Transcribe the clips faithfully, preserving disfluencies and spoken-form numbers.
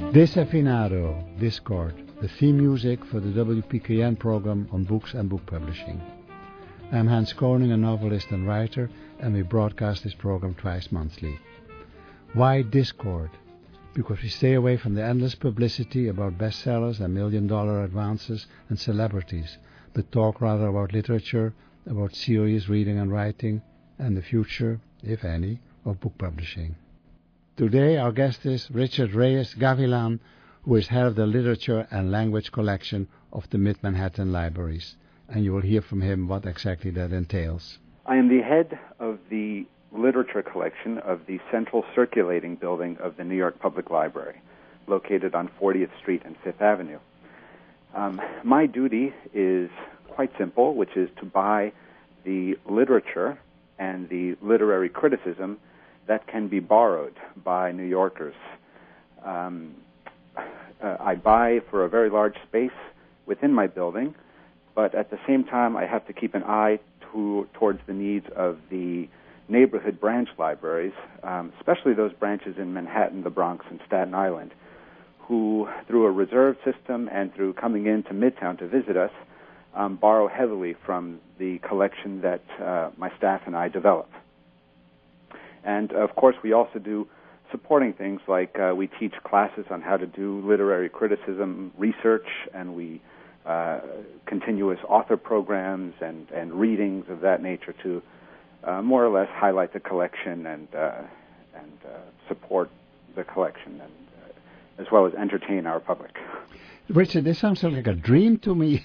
Desafinado, Discord, the theme music for the W P K N program on books and book publishing. I'm Hans Koning, a novelist and writer, and we broadcast this program twice monthly. Why Discord? Because we stay away from the endless publicity about bestsellers and million-dollar advances and celebrities, but talk rather about literature, about serious reading and writing, and the future, if any, of book publishing. Today our guest is Richard Reyes Gavilan, who is head of the Literature and Language Collection of the Mid-Manhattan Libraries, and you will hear from him what exactly that entails. I am the head of the Literature Collection of the Central Circulating Building of the New York Public Library, located on fortieth Street and Fifth Avenue. Um, my duty is quite simple, which is to buy the literature and the literary criticism that can be borrowed by New Yorkers. Um, uh, I buy for a very large space within my building, but at the same time I have to keep an eye to, towards the needs of the neighborhood branch libraries, um, especially those branches in Manhattan, the Bronx, and Staten Island, who, through a reserve system and through coming into Midtown to visit us, um, borrow heavily from the collection that uh, my staff and I develop. And, of course, we also do supporting things like uh, we teach classes on how to do literary criticism research, and we uh, continuous author programs and, and readings of that nature to uh, more or less highlight the collection and, uh, and uh, support the collection, and uh, as well as entertain our public. Richard, this sounds like a dream to me.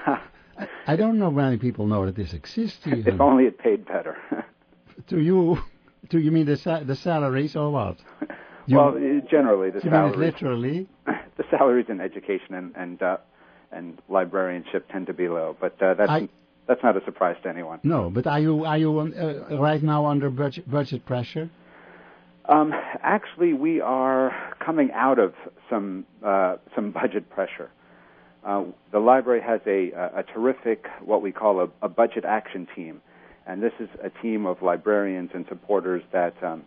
I don't know many people know that this exists. Even. If only it paid better. To you... Do you mean the sa- the salaries or what? You well, generally the you salaries. Mean literally. The salaries in education and and uh, and librarianship tend to be low, but uh, that's I, that's not a surprise to anyone. No, but are you are you uh, right now under budget budget pressure? Um, actually, we are coming out of some uh, some budget pressure. Uh, the library has a a terrific what we call a, a budget action team. And this is a team of librarians and supporters that um,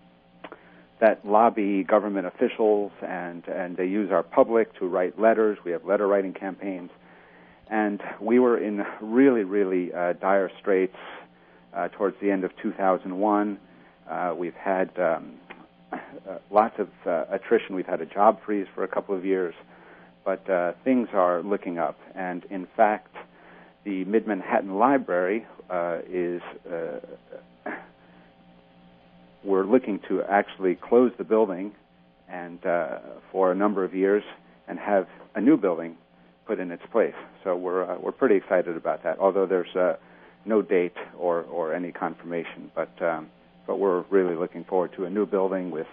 that lobby government officials, and, and they use our public to write letters. We have letter writing campaigns. And we were in really, really uh, dire straits uh, towards the end of two thousand one. Uh, we've had um, uh, lots of uh, attrition. We've had a job freeze for a couple of years. But uh, things are looking up. And in fact, the Mid-Manhattan Library uh, is, uh, we're looking to actually close the building and uh, for a number of years and have a new building put in its place. So we're uh, we're pretty excited about that, although there's uh, no date or, or any confirmation. But um, but we're really looking forward to a new building with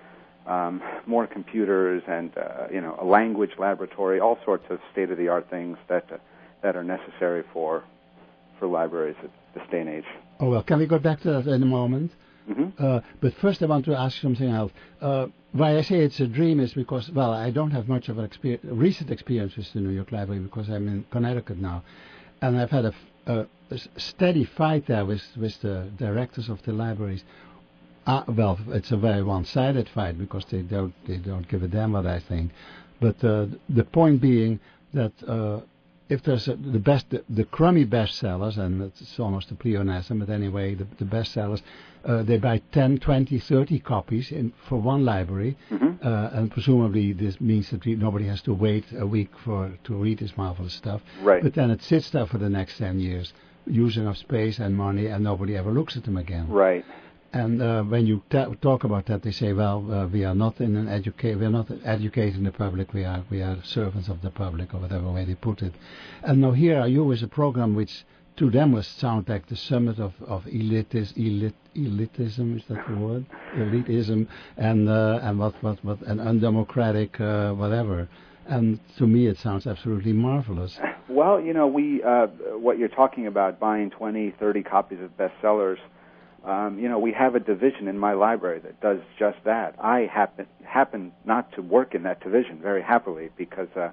um, more computers and uh, you know a language laboratory, all sorts of state-of-the-art things that. Uh, that are necessary for for libraries at this day and age. Oh, well, can we go back to that in a moment? Mm-hmm. Uh, but first I want to ask something else. Uh, why I say it's a dream is because, well, I don't have much of an experience, recent experience with the New York Library because I'm in Connecticut now. And I've had a, a, a steady fight there with, with the directors of the libraries. Uh, well, it's a very one-sided fight because they don't they don't give a damn what I think. But uh, the point being that uh, if there's a, the best, the, the crummy bestsellers, and it's almost a pleonasm, but anyway, the, the bestsellers, uh, they buy ten, twenty, thirty copies in, for one library, mm-hmm. uh, and presumably this means that we, nobody has to wait a week for to read this marvelous stuff. Right. But then it sits there for the next ten years, using up space and money, and nobody ever looks at them again. Right. And uh, when you ta- talk about that, they say, "Well, uh, we are not in an educate. We are not educating the public. We are we are servants of the public, or whatever way they put it." And now here are you with a program which, to them, must sound like the summit of of elitis, elit, elitism. Is that the word? Elitism, and uh, and what what what and undemocratic uh, whatever. And to me, it sounds absolutely marvelous. Well, you know, we uh, what you're talking about, buying twenty, thirty copies of bestsellers. Um, you know, we have a division in my library that does just that. I happen happen not to work in that division very happily because uh,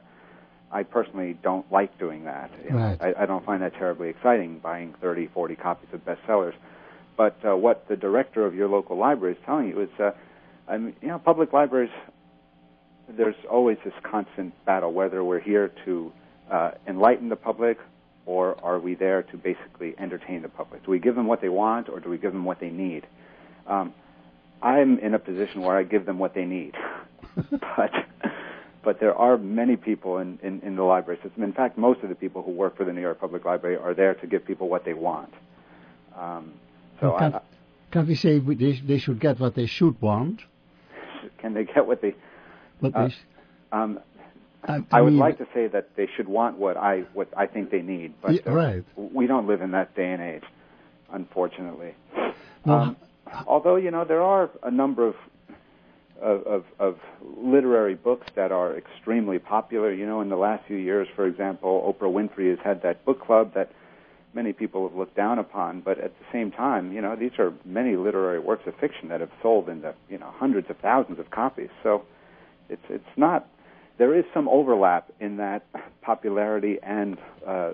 I personally don't like doing that. You right. know, I, I don't find that terribly exciting, buying thirty, forty copies of bestsellers. But uh, what the director of your local library is telling you is, uh, I mean, you know, public libraries there's always this constant battle whether we're here to uh, enlighten the public or are we there to basically entertain the public. Do we give them what they want or do we give them what they need? Um, I'm in a position where I give them what they need. but but there are many people in, in, in the library system. In fact, most of the people who work for the New York Public Library are there to give people what they want. Um, so can't, I, can't we say we, they, they should get what they should want? Can they get what they... What uh, they um, I, I, I would mean, like to say that they should want what I what I think they need, but yeah, uh, right. we don't live in that day and age, unfortunately. No, um, although, you know, there are a number of, of, of, of literary books that are extremely popular. You know, in the last few years, for example, Oprah Winfrey has had that book club that many people have looked down upon, but at the same time, you know, these are many literary works of fiction that have sold in the, you know, hundreds of thousands of copies. So it's it's not... There is some overlap in that popularity and uh,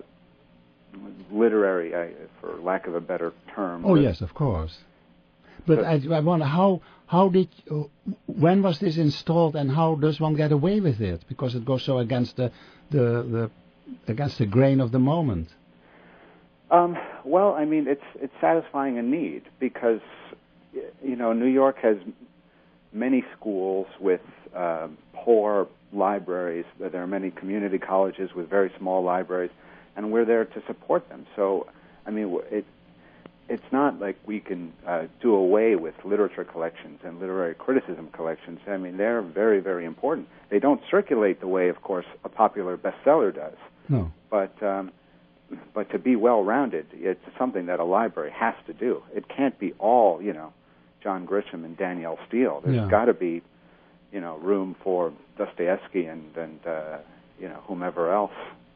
literary, uh, for lack of a better term. Oh, yes, of course. But I, I wonder, how how did, uh, when was this installed and how does one get away with it? Because it goes so against the, the, the against the grain of the moment. Um, well, I mean, it's it's satisfying a need because, you know, New York has many schools with uh, poor libraries. There are many community colleges with very small libraries, and we're there to support them. So, I mean, it, it's not like we can uh, do away with literature collections and literary criticism collections. I mean, they're very, very important. They don't circulate the way, of course, a popular bestseller does. No. But um, but to be well-rounded, it's something that a library has to do. It can't be all, you know, John Grisham and Danielle Steele. There's Yeah. got to be, you know, room for Dostoevsky and, and uh, you know, whomever else.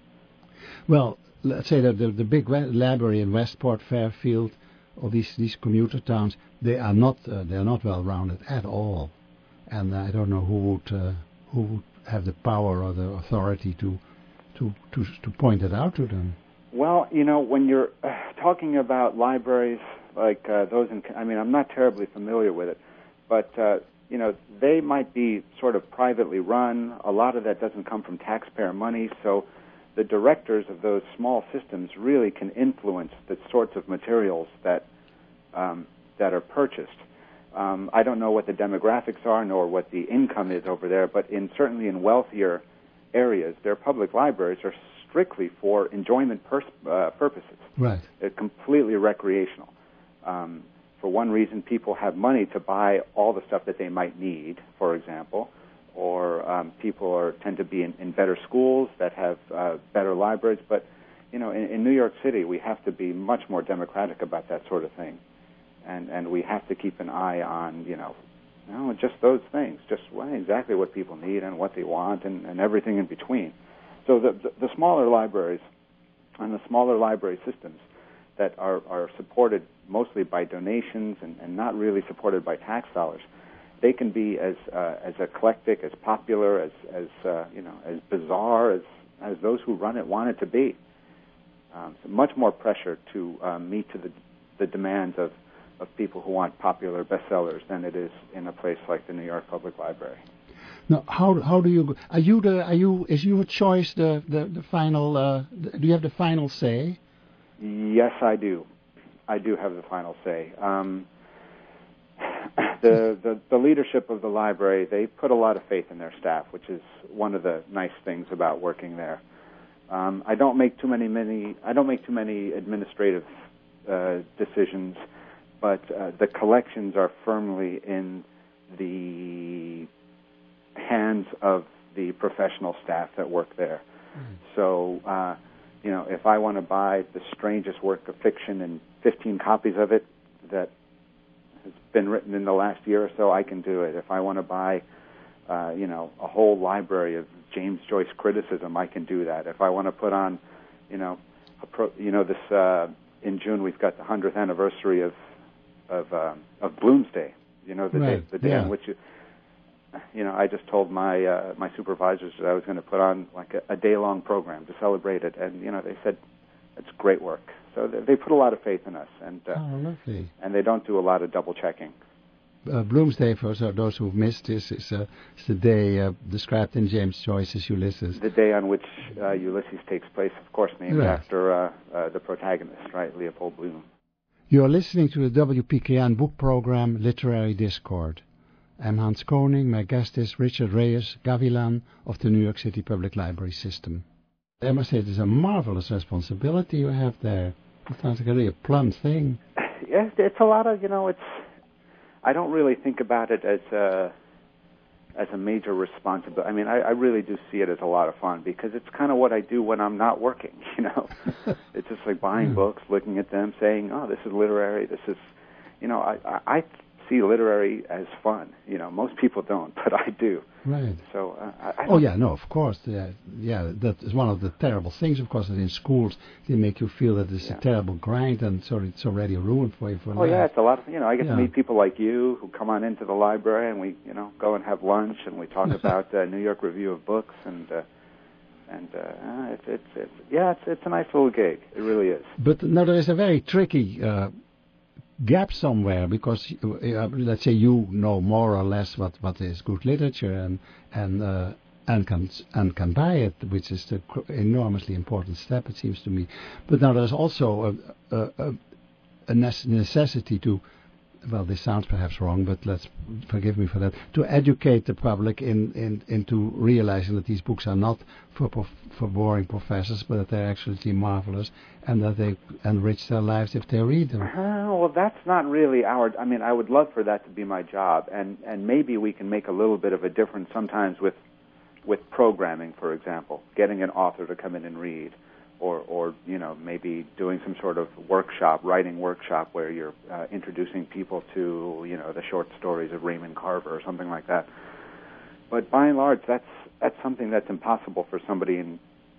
Well, let's say that the, the big library in Westport, Fairfield, or these, these commuter towns, they are not uh, they are not well-rounded at all. And I don't know who would uh, who would have the power or the authority to to to, to point it out to them. Well, you know, when you're uh, talking about libraries like uh, those in, I mean, I'm not terribly familiar with it, but, uh, you know, they might be sort of privately run. A lot of that doesn't come from taxpayer money, so the directors of those small systems really can influence the sorts of materials that um, that are purchased. Um, I don't know what the demographics are nor what the income is over there, but in certainly in wealthier areas, their public libraries are strictly for enjoyment pers- uh, purposes. Right. They're completely recreational. Um, for one reason, people have money to buy all the stuff that they might need, for example, or um, people are tend to be in, in better schools that have uh, better libraries. But, you know, in, in New York City, we have to be much more democratic about that sort of thing. And, and we have to keep an eye on, you know, you know, just those things, just what, exactly what people need and what they want and, and everything in between. So the, the, the smaller libraries and the smaller library systems that are, are supported mostly by donations and, and not really supported by tax dollars, they can be as uh, as eclectic, as popular, as as uh, you know, as bizarre as as those who run it want it to be. Um, so much more pressure to uh, meet to the the demands of, of people who want popular bestsellers than it is in a place like the New York Public Library. Now, how how do you are you the are you is your choice the the, the final uh, the, do you have the final say? Yes, I do. I do have the final say. Um, the, the the leadership of the library, they put a lot of faith in their staff, which is one of the nice things about working there. Um, I don't make too many many I don't make too many administrative uh, decisions, but uh, the collections are firmly in the hands of the professional staff that work there. Mm. So, uh, you know, if I want to buy the strangest work of fiction and fifteen copies of it that has been written in the last year or so, I can do it. If I want to buy, uh, you know, a whole library of James Joyce criticism, I can do that. If I want to put on, you know, a pro, you know, this uh, in June we've got the hundredth anniversary of of uh, of Bloomsday. You know, the right. day the day yeah. in which you. You know, I just told my uh, my supervisors that I was going to put on like a, a day-long program to celebrate it, and you know, they said it's great work. So they, they put a lot of faith in us, and uh, oh, lovely. And they don't do a lot of double checking. uh, Bloomsday, for those who've missed this, is, uh, is the day uh, described in James Joyce's Ulysses. The day on which uh, Ulysses takes place, of course, named right. after uh, uh, the protagonist, right, Leopold Bloom. You're listening to the W P K N book program Literary Discord. I'm Hans Koning. My guest is Richard Reyes Gavilan of the New York City Public Library System. I must say it is a marvelous responsibility you have there. It sounds like a really plum thing. Yes, it's a lot of, you know, it's, I don't really think about it as a, as a major responsibility. I mean, I, I really do see it as a lot of fun because it's kind of what I do when I'm not working, you know. It's just like buying yeah. books, looking at them, saying, oh, this is literary, this is, you know, I, I, I see literary as fun. You know, most people don't, but I do. Right. So, uh, I, I oh yeah, no, of course, yeah, yeah. That is one of the terrible things, of course, that in schools they make you feel that it's yeah. a terrible grind, and so it's already ruined for you for oh, life. Oh yeah, it's a lot of, you know, I get yeah. to meet people like you who come on into the library, and we, you know, go and have lunch, and we talk about uh, New York Review of Books, and uh, and uh, it's, it's it's yeah, it's it's a nice little gig. It really is. But now there is a very tricky uh, gap somewhere, because uh, let's say you know more or less what, what is good literature and and uh, and can and can buy it, which is the enormously important step, it seems to me. But now there's also a a, a necessity to, well, this sounds perhaps wrong, but let's forgive me for that, to educate the public in, in into realizing that these books are not for for boring professors, but that they're actually marvelous, and that they enrich their lives if they read them. Uh, well, that's not really our, I mean, I would love for that to be my job, and, and maybe we can make a little bit of a difference sometimes with with programming, for example, getting an author to come in and read, or, or you know, maybe doing some sort of workshop, writing workshop, where you're uh, introducing people to, you know, the short stories of Raymond Carver or something like that. But by and large, that's that's something that's impossible for somebody in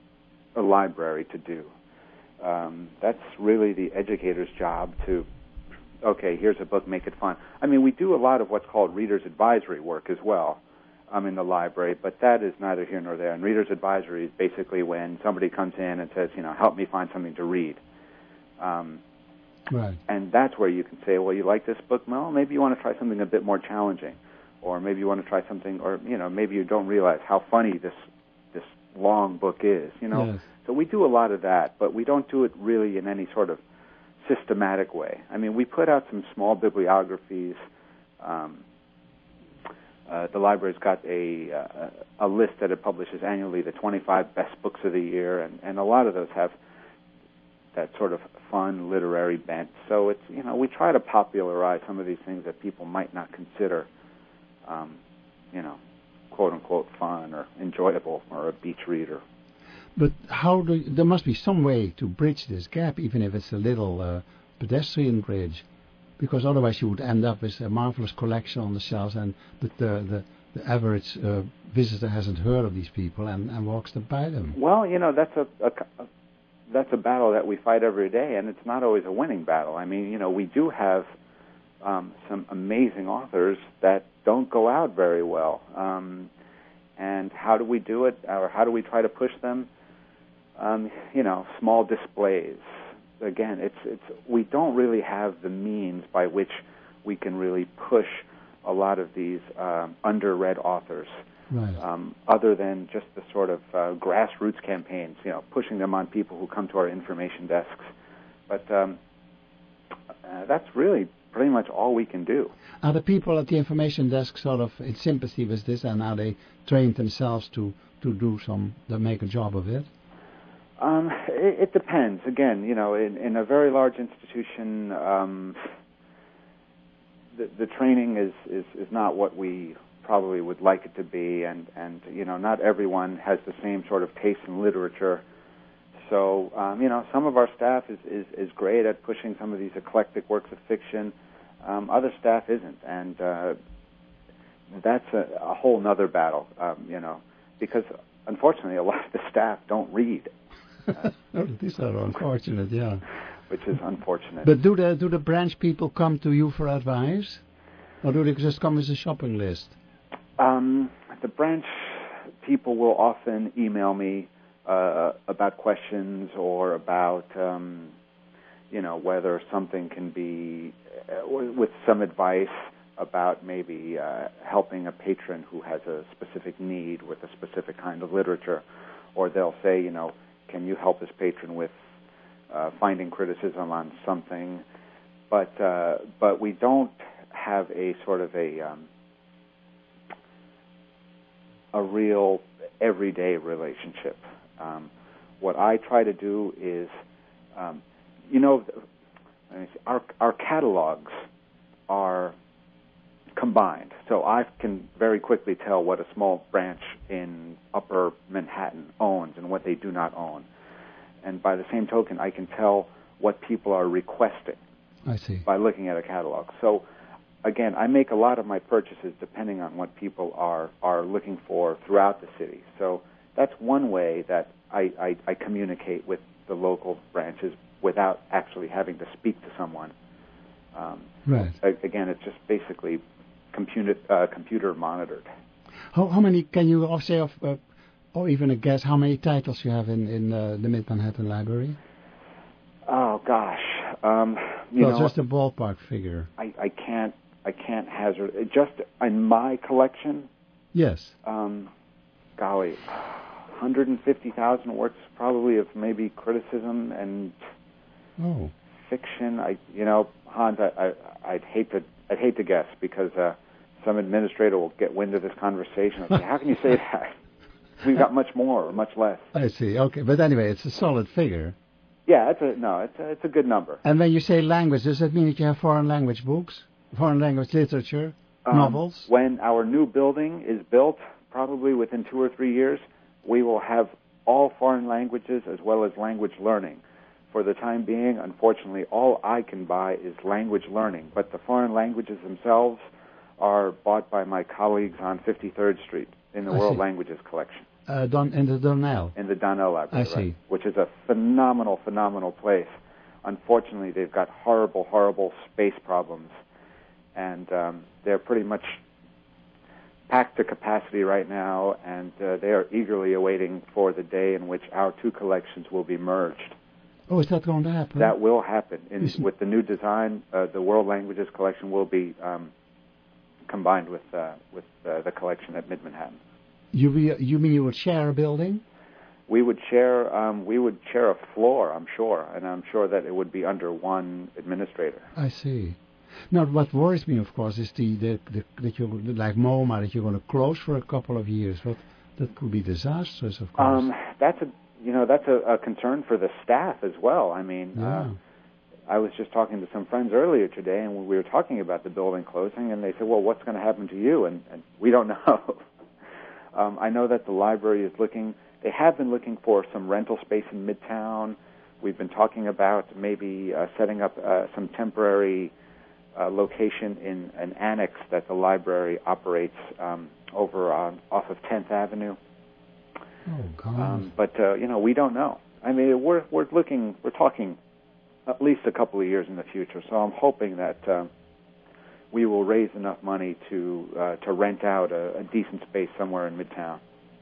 a library to do. Um, that's really the educator's job to, okay, here's a book, make it fun. I mean, we do a lot of what's called reader's advisory work as well. I'm in the library, but that is neither here nor there. And reader's advisory is basically when somebody comes in and says, you know, help me find something to read. Um, right. And that's where you can say, well, you like this book? Well, maybe you want to try something a bit more challenging. Or maybe you want to try something, or, you know, maybe you don't realize how funny this this long book is, you know. Yes. So we do a lot of that, but we don't do it really in any sort of systematic way. I mean, we put out some small bibliographies. Um, Uh, the library's got a uh, a list that it publishes annually, the twenty-five best books of the year, and, and a lot of those have that sort of fun literary bent. So it's, you know, we try to popularize some of these things that people might not consider, um, you know, quote unquote fun or enjoyable or a beach reader. But how do you, there must be some way to bridge this gap, even if it's a little uh, pedestrian bridge. Because otherwise you would end up with a marvelous collection on the shelves, and but the the, the average uh, visitor hasn't heard of these people and, and walks by them. Well, you know, that's a, a, a that's a battle that we fight every day, and it's not always a winning battle. I mean, you know, we do have um, some amazing authors that don't go out very well. Um, and how do we do it, or how do we try to push them? Um, you know, small displays. Again, it's it's we don't really have the means by which we can really push a lot of these um, under-read authors, right. um, other than just the sort of uh, grassroots campaigns, you know, pushing them on people who come to our information desks. But um, uh, that's really pretty much all we can do. Are the people at the information desk sort of in sympathy with this, and are they trained themselves to, to do some, to make a job of it? Um, it, it depends. Again, you know, in, in a very large institution, um, the, the training is, is, is not what we probably would like it to be, and, and you know, not everyone has the same sort of taste in literature. So, um, you know, some of our staff is, is, is great at pushing some of these eclectic works of fiction. Um, other staff isn't, and uh, that's a, a whole nother battle, um, you know, because unfortunately a lot of the staff don't read. Uh, oh, these are unfortunate, yeah. Which is unfortunate. But do the do the branch people come to you for advice, or do they just come with a shopping list? Um, the branch people will often email me uh, about questions or about, um, you know, whether something can be uh, with some advice. about maybe uh, helping a patron who has a specific need with a specific kind of literature, or they'll say, you know, can you help this patron with uh, finding criticism on something? But uh, but we don't have a sort of a um, a real everyday relationship. Um, what I try to do is, um, you know, our our catalogs are combined, so I can very quickly tell what a small branch in Upper Manhattan owns and what they do not own. And by the same token, I can tell what people are requesting. I see. By looking at a catalog. So, again, I make a lot of my purchases depending on what people are, are looking for throughout the city. So that's one way that I, I, I communicate with the local branches without actually having to speak to someone. Um, right. Again, it's just basically computer uh, computer monitored. How, how many, can you say, of, uh, or even a guess, how many titles you have in, in uh, the Mid-Manhattan Library? Oh, gosh. Um, you well, know, just a ballpark figure. I, I can't I can't hazard it. Just in my collection. Yes. Um, golly, one hundred fifty thousand works probably of maybe criticism and oh. fiction. I you know Hans, I, I I'd hate to I'd hate to guess because uh, some administrator will get wind of this conversation. Say, how can you say that? We've got much more or much less. I see. Okay, but anyway, it's a solid figure. Yeah, it's a no, it's a, it's a good number. And when you say language, does that mean that you have foreign language books, foreign language literature, um, novels? When our new building is built, probably within two or three years, we will have all foreign languages as well as language learning. For the time being, unfortunately, all I can buy is language learning, but the foreign languages themselves are bought by my colleagues on fifty-third Street in the I World see. Languages Collection. Uh, Don, in the Donnell. In the Donnell Library, I see. Right, which is a phenomenal, phenomenal place. Unfortunately, they've got horrible, horrible space problems, and um, they're pretty much packed to capacity right now, and uh, they are eagerly awaiting for the day in which our two collections will be merged. Oh, is that going to happen? That will happen. In, with the new design, uh, the World Languages Collection will be um, combined with uh, with uh, the collection at Mid-Manhattan. You be, you mean you would share a building? We would share um, we would share a floor, I'm sure, and I'm sure that it would be under one administrator. I see. Now, what worries me, of course, is the, the, the that you like MoMA that you're going to close for a couple of years. But that could be disastrous, of course. Um, that's a you know that's a, a concern for the staff as well. I mean, yeah. uh, I was just talking to some friends earlier today, and we were talking about the building closing, and they said, "Well, what's going to happen to you?" And, and we don't know. Um, I know that the library is looking, they have been looking for some rental space in Midtown. We've been talking about maybe uh, setting up uh, some temporary uh, location in an annex that the library operates um, over on, off of tenth Avenue. Oh, God. Um, but, uh, you know, we don't know. I mean, we're, we're looking, we're talking at least a couple of years in the future, so I'm hoping that Uh, we will raise enough money to uh, to rent out a, a decent space somewhere in Midtown.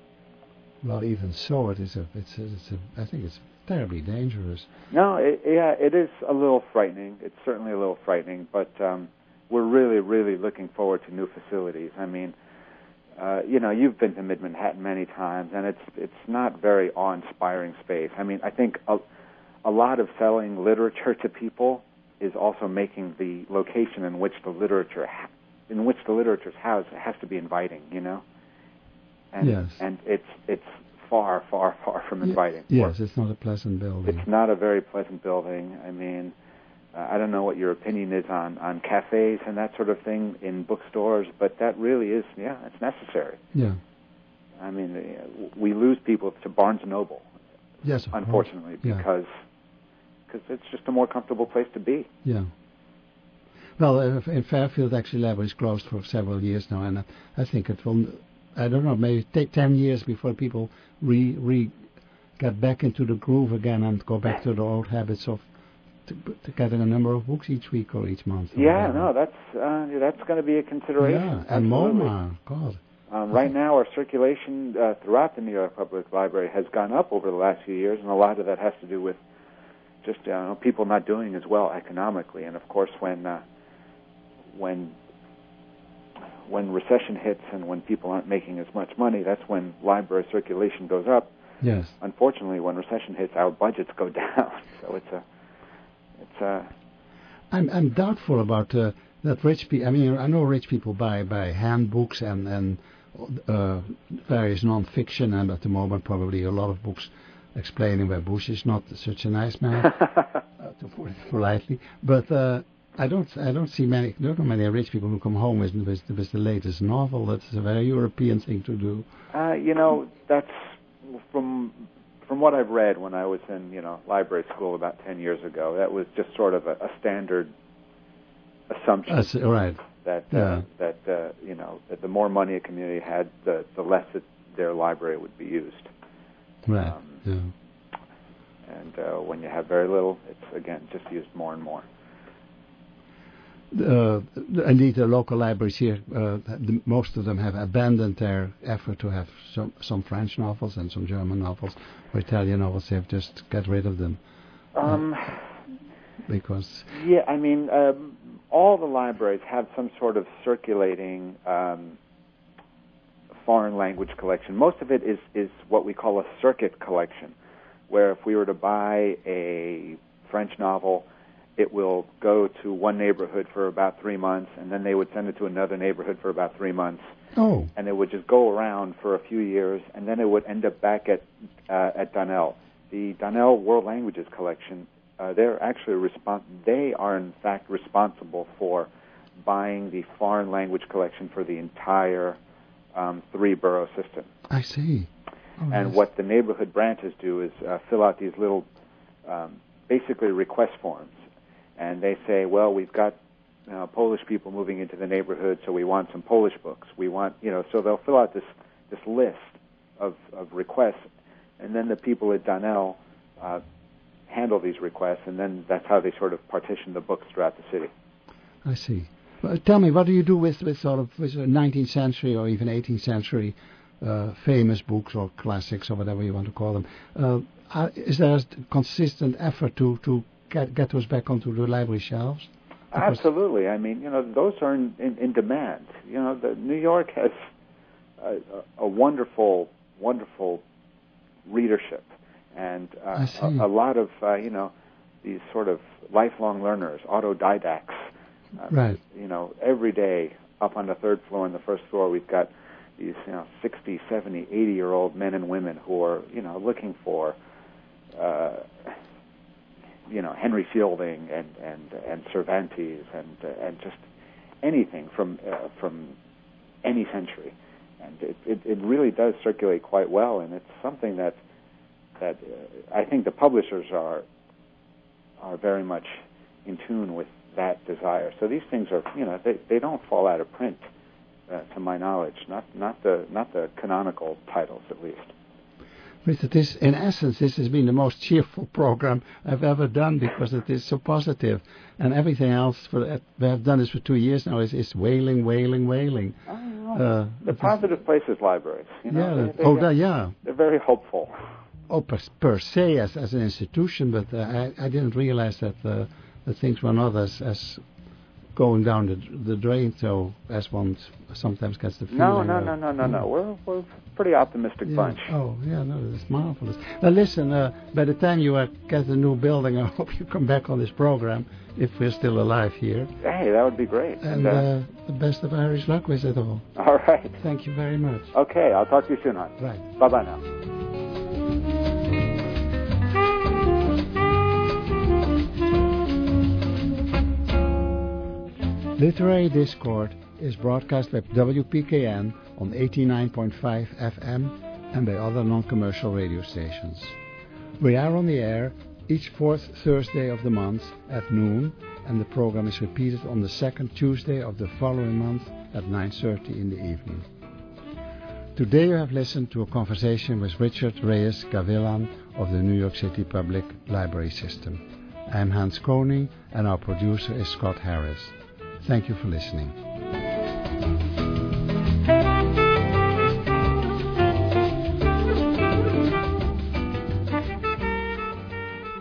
Well, even so, it is a, it's a, it's a, I think it's terribly dangerous. No, it, yeah, it is a little frightening. It's certainly a little frightening, but um, we're really, really looking forward to new facilities. I mean, uh, you know, you've been to Mid-Manhattan many times, and it's it's not very awe-inspiring space. I mean, I think a, a lot of selling literature to people is also making the location in which the literature ha- in which the literature's housed has to be inviting, you know. And, yes. And it's it's far, far, far from inviting. Y- yes, it's not a pleasant building. It's not a very pleasant building. I mean, uh, I don't know what your opinion is on, on cafes and that sort of thing in bookstores, but that really is, yeah, it's necessary. Yeah. I mean, uh, we lose people to Barnes and Noble. Yes, of unfortunately, course. because because it's just a more comfortable place to be. Yeah. Well, uh, in Fairfield, actually, library is closed for several years now, and uh, I think it will, I don't know, maybe take ten years before people re, re get back into the groove again and go back to the old habits of to, to getting a number of books each week or each month. Or Yeah, whatever. no, that's uh, that's going to be a consideration. Yeah, and Absolutely. MoMA, God. Um, right now, our circulation uh, throughout the New York Public Library has gone up over the last few years, and a lot of that has to do with just uh, you know, people not doing as well economically. And of course, when uh, when when recession hits and when people aren't making as much money, that's when library circulation goes up. Yes. Unfortunately, when recession hits, our budgets go down. So it's a, it's a. I'm I'm doubtful about uh, that rich people. I mean, I know rich people buy buy handbooks and and uh, various non-fiction, and at the moment probably a lot of books explaining why Bush is not such a nice man, uh, to put it politely. But uh, I don't I don't see many don't know many rich people who come home with with, with the latest novel. That's a very European thing to do. Uh, you know, that's from from what I've read when I was in you know library school about ten years ago. That was just sort of a, a standard assumption. That's right. That uh, yeah. that uh, you know that the more money a community had, the the less it, their library would be used. Right. Um, yeah. And uh, when you have very little, it's again just used more and more. Uh, indeed, the local libraries here, uh, the, most of them have abandoned their effort to have some, some French novels and some German novels or Italian novels. They've just got rid of them. Um, uh, because yeah, I mean, um, all the libraries have some sort of circulating um, foreign language collection. Most of it is, is what we call a circuit collection, where if we were to buy a French novel, it will go to one neighborhood for about three months, and then they would send it to another neighborhood for about three months. Oh. And it would just go around for a few years, and then it would end up back at uh, at Donnell. The Donnell World Languages Collection, uh, they're actually respons- they are in fact responsible for buying the foreign language collection for the entire um, three-borough system. I see. Oh, and yes. what the neighborhood branches do is uh, fill out these little, um, basically request forms. And they say, well, we've got you know, Polish people moving into the neighborhood, so we want some Polish books. We want, you know, so they'll fill out this this list of, of requests, and then the people at Donnell uh, handle these requests, and then that's how they sort of partition the books throughout the city. I see. Well, tell me, what do you do with, with sort of with nineteenth century or even eighteenth century uh, famous books or classics or whatever you want to call them? Uh, are, is there a consistent effort to, to Get, get those back onto the library shelves? Because Absolutely. I mean, you know, those are in, in, in demand. You know, the, New York has a, a wonderful, wonderful readership, and uh, a, a lot of, uh, you know, these sort of lifelong learners, autodidacts. Uh, right. You know, every day up on the third floor and the first floor, we've got these, you know, sixty, seventy, eighty-year-old men and women who are, you know, looking for Uh, you know, Henry Fielding and and and Cervantes and uh, and just anything from uh, from any century, and it, it it really does circulate quite well, and it's something that that uh, I think the publishers are are very much in tune with that desire. So these things are, you know, they they don't fall out of print, uh, to my knowledge, not not the not the canonical titles at least. Richard, this, in essence, this has been the most cheerful program I've ever done because it is so positive, and everything else for uh, we have done this for two years now is, is wailing, wailing, wailing. Oh, no. Uh, the positive places libraries, you know, yeah. they, they, oh, that, yeah. They're very hopeful. Oh, per, per se as as an institution, but uh, I I didn't realize that uh, that things were not as as going down the the drain. So as one sometimes gets the feeling. No, no, no, no, no, no. We're we're a pretty optimistic yeah. bunch. Oh, yeah, no, it's marvelous. Well, listen, uh, by the time you uh, get a new building, I hope you come back on this program if we're still alive here. Hey, that would be great. And uh, uh, the best of Irish luck with it all. All right. Thank you very much. Okay, I'll talk to you soon, hon. Right. Bye-bye now. Literary Discord is broadcast by W P K N on eighty-nine point five F M and by other non-commercial radio stations. We are on the air each fourth Thursday of the month at noon, and the program is repeated on the second Tuesday of the following month at nine thirty in the evening. Today you have listened to a conversation with Richard Reyes Gavilan of the New York City Public Library System. I'm Hans Koning, and our producer is Scott Harris. Thank you for listening.